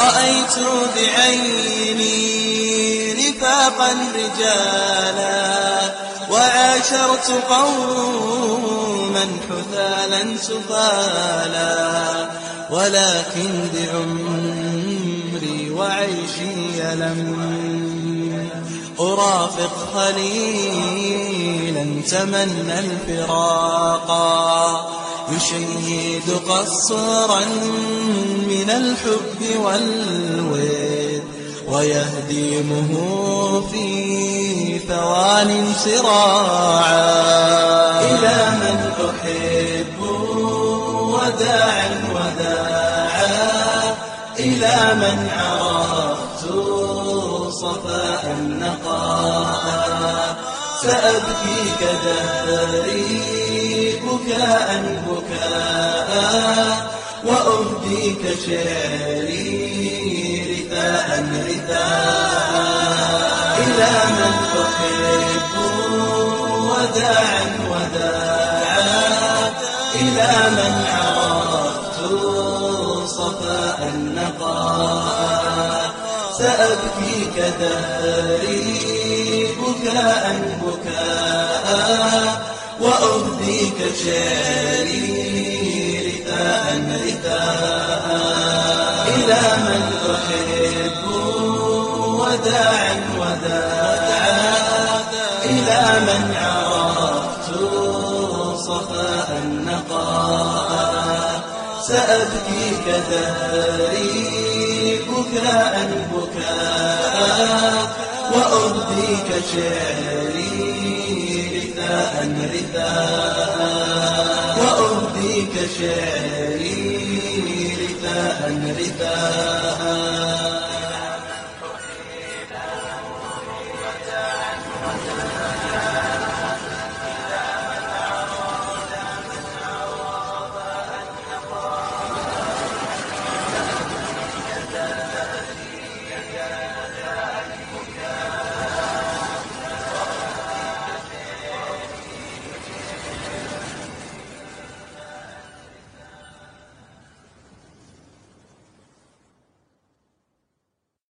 رأيت بعيني رفاقا رجالا وعاشرت قوما حثالا سفالا ولكن بعمري وعيشي لم أرافق خليلا تمنى الفراقا يشيد قصرا من الحب والود ويهدمه في ثوان سراعا إلى من أحب وداعا وداعا إلى من عرفت صفاء النقاء سأبكي كدهري بكاء بكاء وأهديك شعري رثاء رثاء إلى من أحب وداعا وداعا إلى من عرفت صفاء النقاء سأبكي كدهري بكاء بكاء وأهديك شعري رثاء رثاء إلى من أحب وداعا وداعا إلى من عرفت صفاء النقاء سأبكي كدهري بكاء بكاء وأهديك شعري رثاء رثاء وأهديك شعري رثاء رثاء